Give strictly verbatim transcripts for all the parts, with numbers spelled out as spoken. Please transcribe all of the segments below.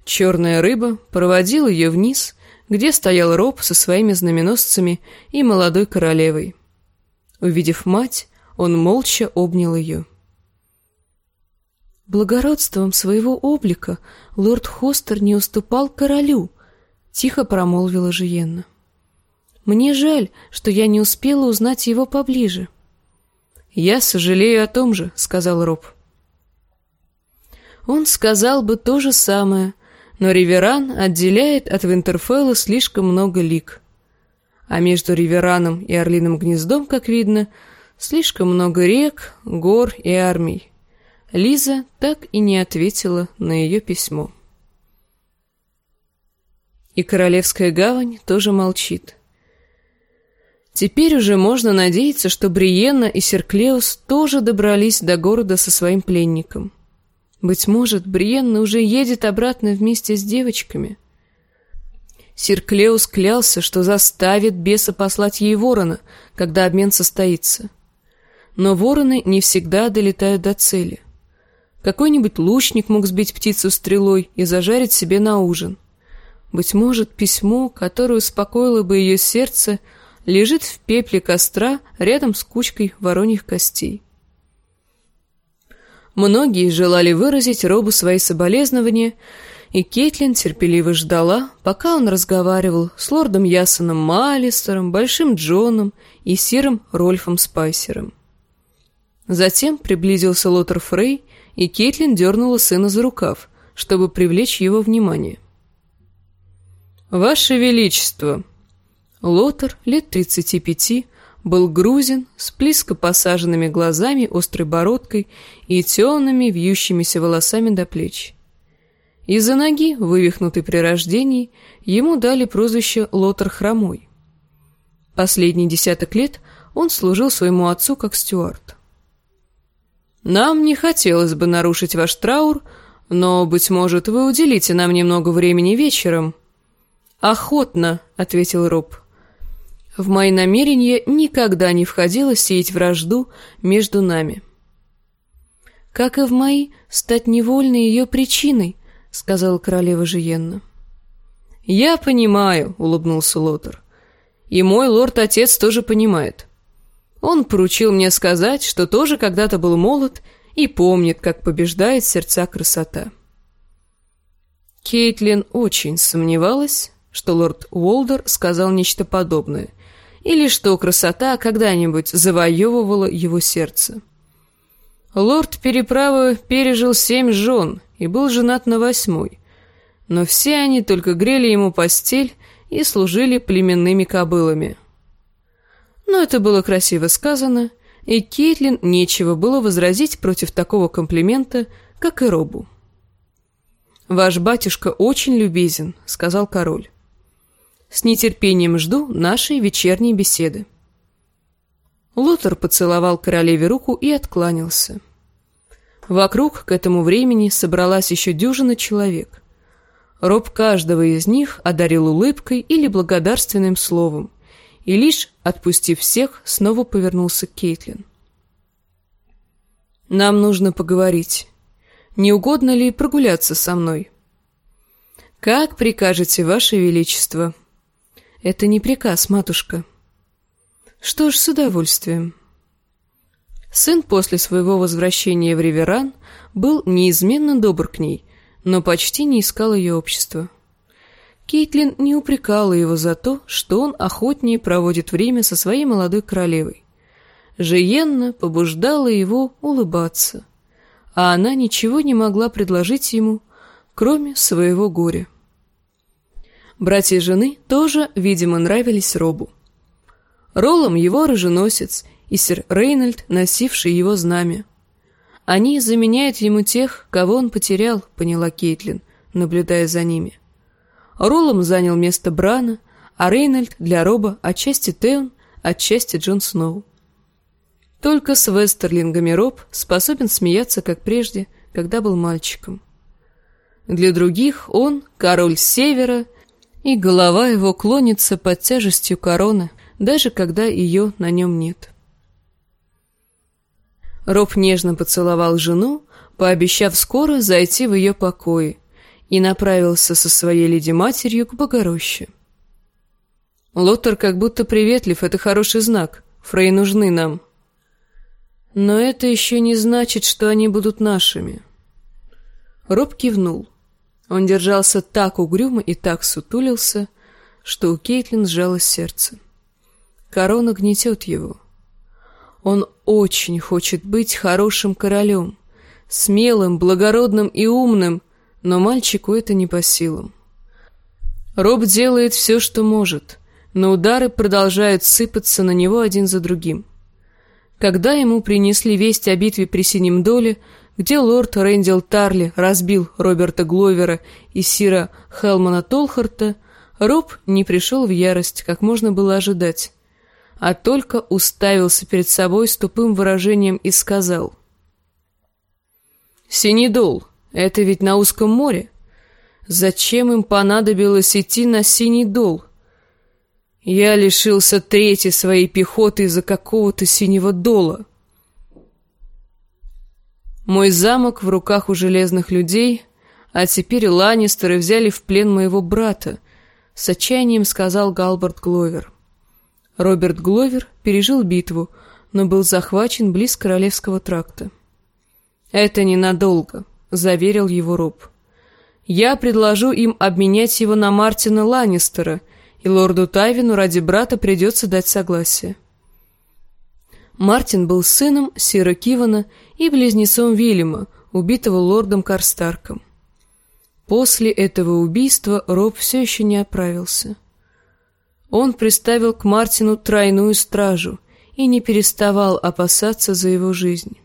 Черная рыба проводила ее вниз, где стоял Роб со своими знаменосцами и молодой королевой. Увидев мать, он молча обнял ее. «Благородством своего облика лорд Хостер не уступал королю», — тихо промолвила Жиенна. «Мне жаль, что я не успела узнать его поближе». «Я сожалею о том же», — сказал Роб. Он сказал бы то же самое, но Риверан отделяет от Винтерфелла слишком много лиг. А между Ривераном и Орлиным гнездом, как видно, слишком много рек, гор и армий. Лиза так и не ответила на ее письмо. И Королевская гавань тоже молчит. Теперь уже можно надеяться, что Бриенна и Серклеус тоже добрались до города со своим пленником. Быть может, Бриенна уже едет обратно вместе с девочками. Серклеус клялся, что заставит беса послать ей ворона, когда обмен состоится. Но вороны не всегда долетают до цели. Какой-нибудь лучник мог сбить птицу стрелой и зажарить себе на ужин. Быть может, письмо, которое успокоило бы ее сердце, лежит в пепле костра рядом с кучкой вороньих костей. Многие желали выразить Робу свои соболезнования, и Кейтлин терпеливо ждала, пока он разговаривал с лордом Ясоном Малистером, Большим Джоном и сиром Рольфом Спайсером. Затем приблизился Лотар Фрей, и Кейтлин дернула сына за рукав, чтобы привлечь его внимание. «Ваше Величество!» Лотар, лет тридцати пяти, был грузин, с близко посаженными глазами, острой бородкой и темными вьющимися волосами до плеч. Из-за ноги, вывихнутой при рождении, ему дали прозвище Лотар Хромой. Последний десяток лет он служил своему отцу как стюард. «Нам не хотелось бы нарушить ваш траур, но, быть может, вы уделите нам немного времени вечером». «Охотно», — ответил Роб. «В мои намерения никогда не входило сеять вражду между нами». «Как и в мои, стать невольной ее причиной», — сказала королева Жиенна. «Я понимаю», — улыбнулся Лотар. «И мой лорд-отец тоже понимает. Он поручил мне сказать, что тоже когда-то был молод и помнит, как побеждает сердца красота». Кейтлин очень сомневалась, что лорд Уолдер сказал нечто подобное, или что красота когда-нибудь завоевывала его сердце. Лорд Переправы пережил семь жен и был женат на восьмой, но все они только грели ему постель и служили племенными кобылами. Но это было красиво сказано, и Кейтлин нечего было возразить против такого комплимента, как и Робу. «Ваш батюшка очень любезен», — сказал король. «С нетерпением жду нашей вечерней беседы». Лотар поцеловал королеве руку и откланялся. Вокруг к этому времени собралась еще дюжина человек. Роб каждого из них одарил улыбкой или благодарственным словом, и лишь, отпустив всех, снова повернулся к Кейтлин. «Нам нужно поговорить. Не угодно ли прогуляться со мной?» «Как прикажете, Ваше Величество?» «Это не приказ, матушка». «Что ж, с удовольствием». Сын после своего возвращения в Риверан был неизменно добр к ней, но почти не искал ее общества. Кейтлин не упрекала его за то, что он охотнее проводит время со своей молодой королевой. Жиенна побуждала его улыбаться, а она ничего не могла предложить ему, кроме своего горя. Братья жены тоже, видимо, нравились Робу. Роллом его оруженосец и сэр Рейнольд, носивший его знамя. Они заменяют ему тех, кого он потерял, поняла Кейтлин, наблюдая за ними. Роллом занял место Брана, а Рейнольд для Роба отчасти Теон, отчасти Джон Сноу. Только с Вестерлингами Роб способен смеяться, как прежде, когда был мальчиком. Для других он король Севера, и голова его клонится под тяжестью короны, даже когда ее на нем нет. Роб нежно поцеловал жену, пообещав скоро зайти в ее покои, и направился со своей леди-матерью к Богороще. Лоттер как будто приветлив, это хороший знак. Фрей нужны нам. Но это еще не значит, что они будут нашими. Роб кивнул. Он держался так угрюмо и так сутулился, что у Кейтлин сжалось сердце. Корона гнетет его. Он очень хочет быть хорошим королем, смелым, благородным и умным, но мальчику это не по силам. Роб делает все, что может, но удары продолжают сыпаться на него один за другим. Когда ему принесли весть о битве при Синем Доле, где лорд Рэндел Тарли разбил Роберта Гловера и сира Хелмана Толхарта, Роб не пришел в ярость, как можно было ожидать, а только уставился перед собой с тупым выражением и сказал: «Синий Дол, это ведь на узком море. Зачем им понадобилось идти на Синий Дол? Я лишился трети своей пехоты из-за какого-то Синего Дола. Мой замок в руках у железных людей, а теперь Ланнистеры взяли в плен моего брата», — с отчаянием сказал Галбард Гловер. Роберт Гловер пережил битву, но был захвачен близ Королевского тракта. «Это ненадолго», — заверил его Роб. «Я предложу им обменять его на Мартина Ланнистера, и лорду Тайвину ради брата придется дать согласие». Мартин был сыном сира Кивана и близнецом Вильяма, убитого лордом Карстарком. После этого убийства Роб все еще не оправился. Он приставил к Мартину тройную стражу и не переставал опасаться за его жизнь.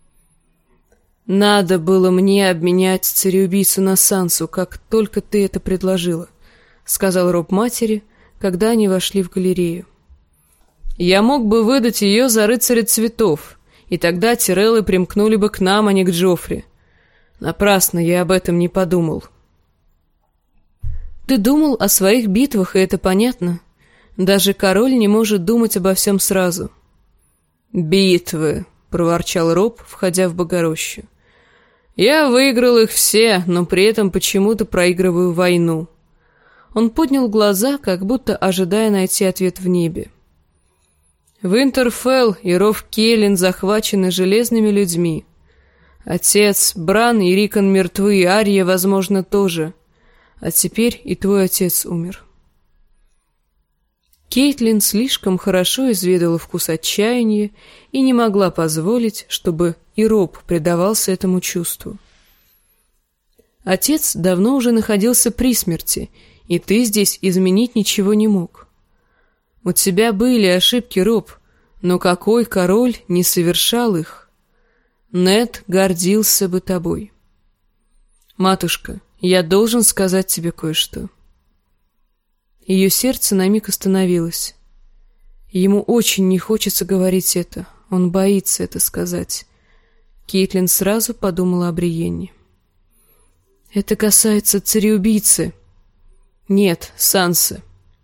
«Надо было мне обменять цареубийцу на Сансу, как только ты это предложила», — сказал Роб матери, когда они вошли в галерею. «Я мог бы выдать ее за рыцаря цветов, и тогда Тиреллы примкнули бы к нам, а не к Джоффри. Напрасно я об этом не подумал». «Ты думал о своих битвах, и это понятно. Даже король не может думать обо всем сразу». «Битвы», — проворчал Роб, входя в Богорощу. «Я выиграл их все, но при этом почему-то проигрываю войну». Он поднял глаза, как будто ожидая найти ответ в небе. «Винтерфелл и Ров Келлен захвачены железными людьми. Отец, Бран и Рикон мертвы, и Ария, возможно, тоже. А теперь и твой отец умер». Кейтлин слишком хорошо изведала вкус отчаяния и не могла позволить, чтобы и Роб предавался этому чувству. «Отец давно уже находился при смерти, и ты здесь изменить ничего не мог. У тебя были ошибки, Роб, но какой король не совершал их? Нед гордился бы тобой. Матушка, я должен сказать тебе кое-что». Ее сердце на миг остановилось. Ему очень не хочется говорить это, он боится это сказать. Кейтлин сразу подумала о Бриенне. «Это касается цареубийцы». «Нет, Сансы».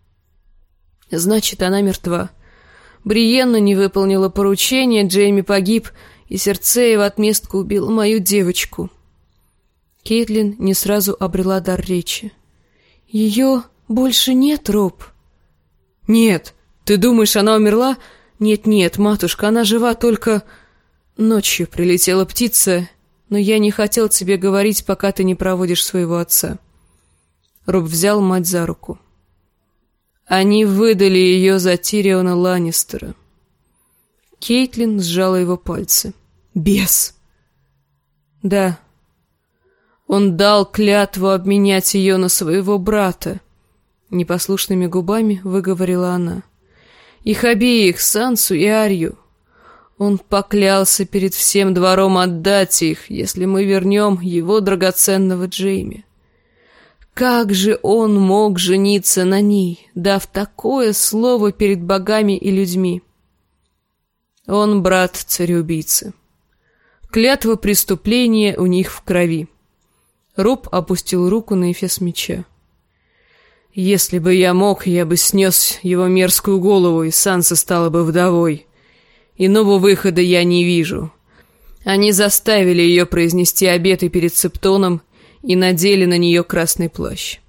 «Значит, она мертва. Бриенна не выполнила поручение, Джейми погиб, и Серцея в отместку убила мою девочку». Кейтлин не сразу обрела дар речи. «Ее больше нет, Роб?» «Нет. Ты думаешь, она умерла?» «Нет-нет, матушка, она жива, только...» «Ночью прилетела птица, но я не хотел тебе говорить, пока ты не проводишь своего отца». Роб взял мать за руку. «Они выдали ее за Тириона Ланнистера». Кейтлин сжала его пальцы. «Бес!» «Да. Он дал клятву обменять ее на своего брата», — непослушными губами выговорила она. «Их обеих, Сансу и Арью. Он поклялся перед всем двором отдать их, если мы вернем его драгоценного Джейми. Как же он мог жениться на ней, дав такое слово перед богами и людьми? Он брат цареубийцы. Клятва преступления у них в крови». Роб опустил руку на эфес меча. «Если бы я мог, я бы снес его мерзкую голову, и Санса стала бы вдовой. Иного выхода я не вижу. Они заставили ее произнести обеты перед Септоном, и надели на нее красный плащ.